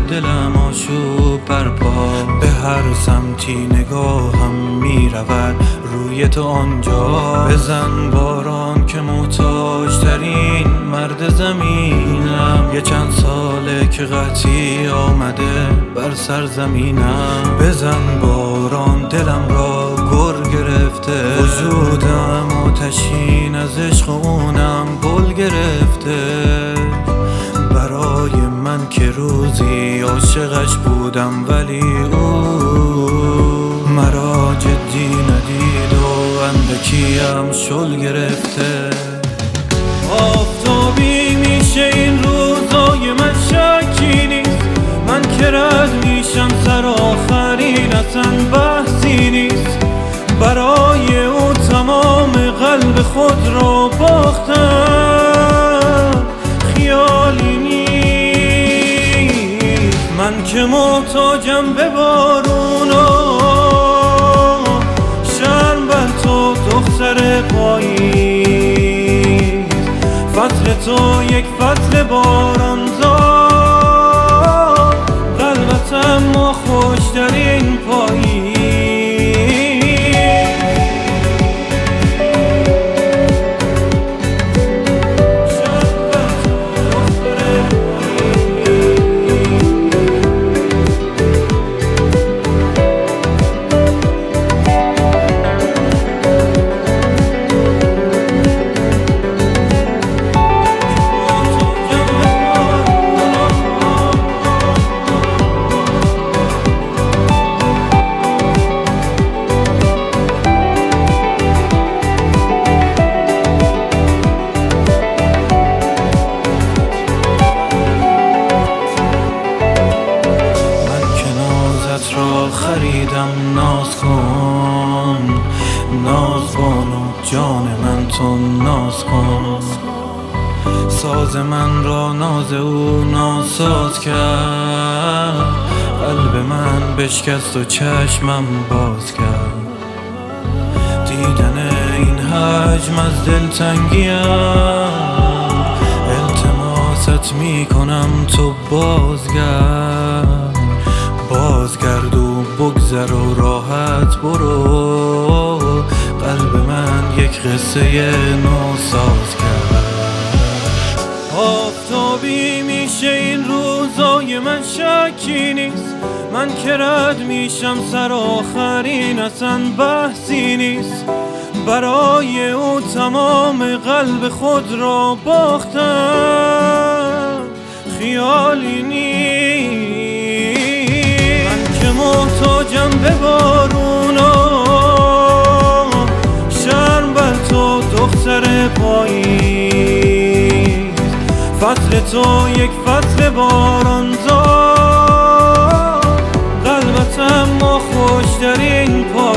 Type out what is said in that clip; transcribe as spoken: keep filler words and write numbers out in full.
دلم آشوب برپا. به هر سمتی نگاهم می رود روی تو آنجا. بزن باران که محتاج ترین مرد زمینم. یه چند ساله که قطعی آمده بر سرزمینم. بزن باران دلم را گر گرفته. وجودم آتشین از عشق اونم گل گرفته. برای من که روزی عاشقش بودم ولی او مرا جدی ندید و اندکیم شل گرفته. آفتابی میشه این روزای من شکی نیست. من که رد میشم سر آخرین اصلا بحثی نیست. برای او تمام قلب خود را باختم خیالی نیست. من که محتاجم به بارون و شرم بر تو دختر پاییز. فصل تو یک فصل بارانزا. قلبتم ما خوشترین پاییز. خریدم ناز کن ناز بانو جان من تو ناز کن. ساز من را ناز او ناساز کرد. قلب من بشکست و چشمم باز کرد. دیدن این حجم از دلتنگیم. التماست میکنم تو بازگرد. بازگرد و بگذر و راحت برو. قلب من یک قصه نو ساز کرد. آفتابی میشه این روزای من شکی نیست. من که رد میشم سر آخرین اصلا بحثی نیست. برای او تمام قلب خود را باختم خیالی نیست. محتاجم به بارون و شرم بر تو دختر پاییز. فصل تو یک فصل بارانزا. قلبتم ما خوشترین پاییز.